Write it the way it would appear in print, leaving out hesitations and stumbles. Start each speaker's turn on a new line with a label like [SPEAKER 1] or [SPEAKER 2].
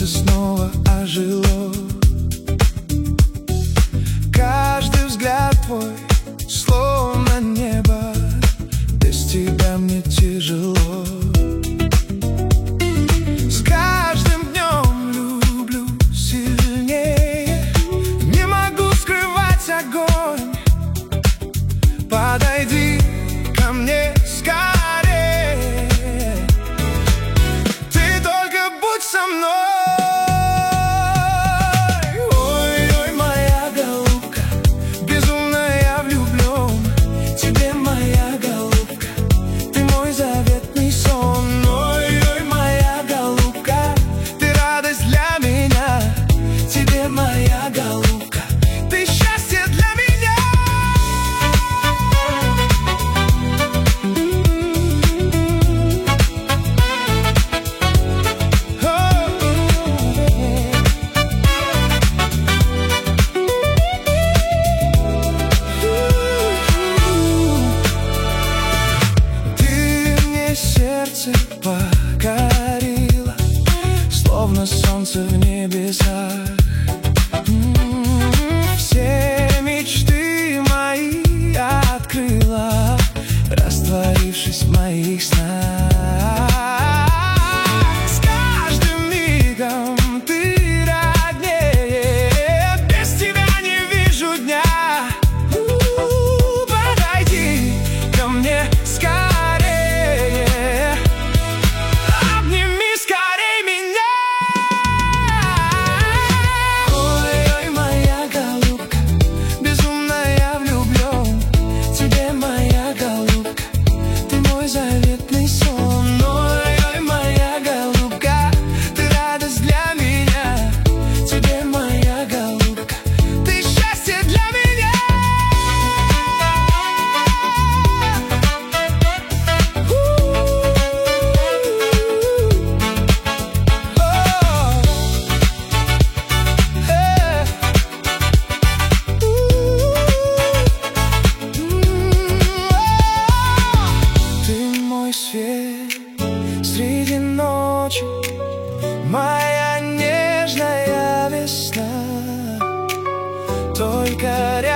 [SPEAKER 1] сердце снова ожило. Каждый взгляд твой словно небо, без тебя мне тяжело. С каждым днем люблю сильнее, не могу скрывать огонь. Подойди ко мне скорее, ты только будь со мной. Ой-ой, моя голубка, безумно я влюблен. Тебе, моя голубка, ты мой заветный сон. Ой-ой, моя голубка, ты радость для меня. Тебе, моя голубка, ты счастье для меня. Сердце покорило, словно солнце в небесах. Все мечты мои открыла, растворившись в моих снах. С каждым мигом ты роднее, без тебя не вижу дня. Подойди ко мне скорее, обними скорей меня. Ой-ой, моя голубка, безумно я влюблен. Тебе, моя голубка, ты мой заветный сон. Ой-ой, моя голубка, ты радость для меня. Тебе, моя голубка, ты счастье для меня. Ты мой свет среди ночи, моя нежная весна. Только рядом